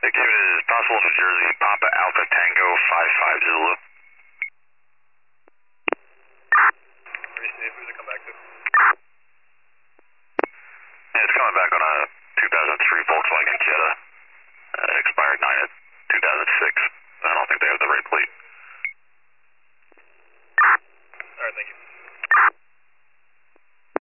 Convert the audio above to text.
Activity is possible in New Jersey, Papa Alpha Tango 55 Zulu. Pretty safe, who's it come back to? Yeah, it's coming back on a 2003 Volkswagen Jetta, expired 9 at 2006. I don't think they have the right plate.